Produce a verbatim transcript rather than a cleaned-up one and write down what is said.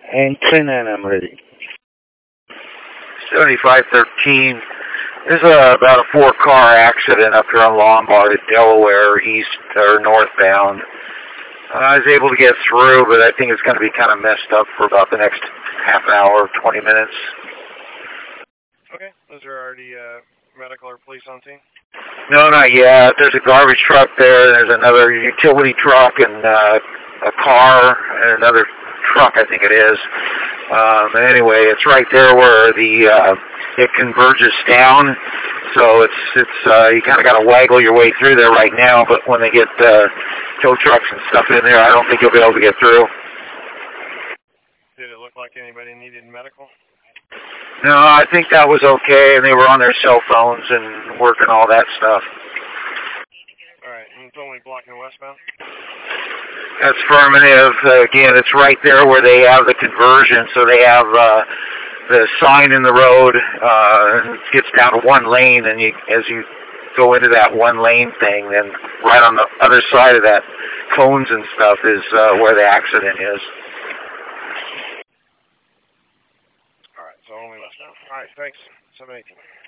Anchor and I'm ready. seventy-five thirteen. There's a, about a four-car accident up here on Lombard, Delaware, east or northbound. Uh, I was able to get through, but I think it's going to be kind of messed up for about the next half an hour, twenty minutes. Okay. Is there already uh, medical or police on scene? No, not yet. There's a garbage truck there. There's another utility truck and uh, a car and another truck, I think it is. Um, anyway, it's right there where the uh, it converges down. So it's it's uh, you kind of got to waggle your way through there right now. But when they get uh, tow trucks and stuff in there, I don't think you'll be able to get through. Did it look like anybody needed medical? No, I think that was okay, and they were on their cell phones and working all that stuff. All right, and it's only blocking westbound? That's affirmative. Uh, again, it's right there where they have the conversion, so they have uh, the sign in the road. Uh, it gets down to one lane, and you, as you go into that one lane thing, then right on the other side of that cones and stuff is uh, where the accident is. All right, so only westbound. All right, thanks. seven eighteen.